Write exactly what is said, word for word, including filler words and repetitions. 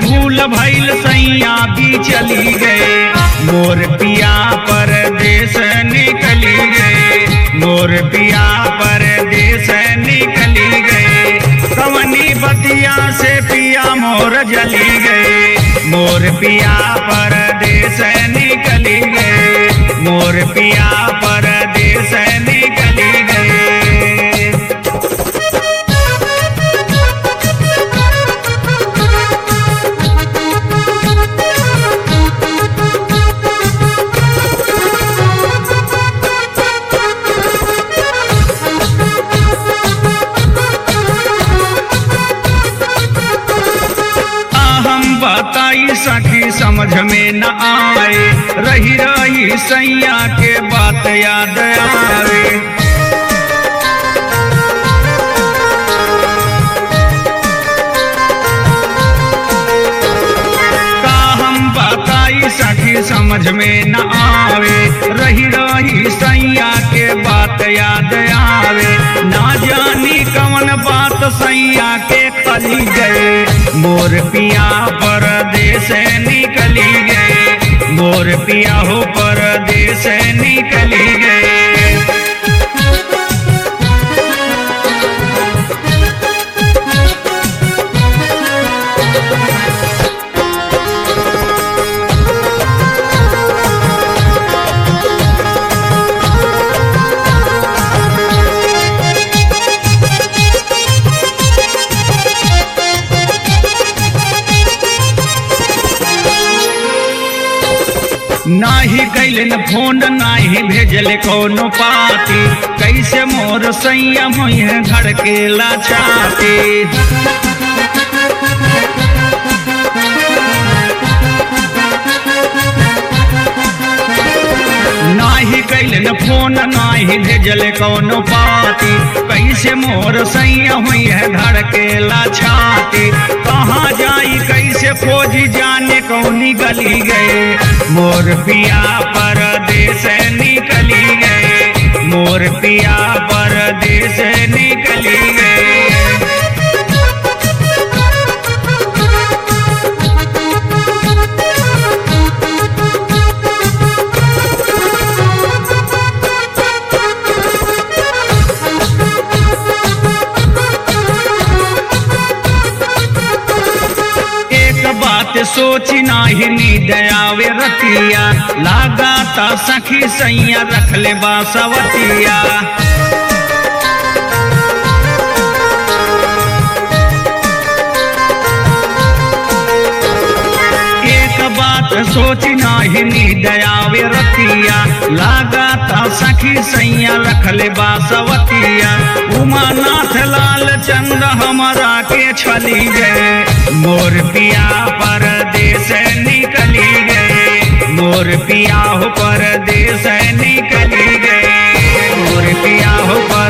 भूल भइल सैया भी चली गए, मोर पिया परदेस निकली गए, मोर पिया परदेस निकली गए। कवनी बतिया से पिया मोर जली गए, मोर पिया परदेस निकली गए, मोर पिया परदेस निकली गए। बताई सखी समझ में न आए, रही रही सैया के बात याद आवे। का हम बताई सखी समझ में न आवे, रही रही सैया के बात याद आवे। ना जानी कौन बात सैया के खली गए, मोर पिया परदेस निकली गए, मोर पिया हो परदेस निकली गए। नाही कैलन फोन नाही भेजले कोनो पाती, कैसे मोर सैया मोह धड़केला छाती। नाही कैलन फोन नाही भेजले कोनो पाती, कैसे मोर सैया हुई है धड़केला छाती। कहाँ जाई कैसे खोजी जाने कौनी गली गए, मोर पिया परदेस निकली गए, मोर पिया परदेस निकली गए। बात सोची नाही नींद आवे रतिया, लगाता सखी सैया रख ले बासवतिया। एक बात सोची नाही नींद आवे रतिया, लगाता सखी सैया रख ले बासवतिया। उमानाथ लाल चंद हमारा के छली गए, मोर पिया परदेस निकली गए, मोर पिया हो परदेस निकली गए, मोर पिया हो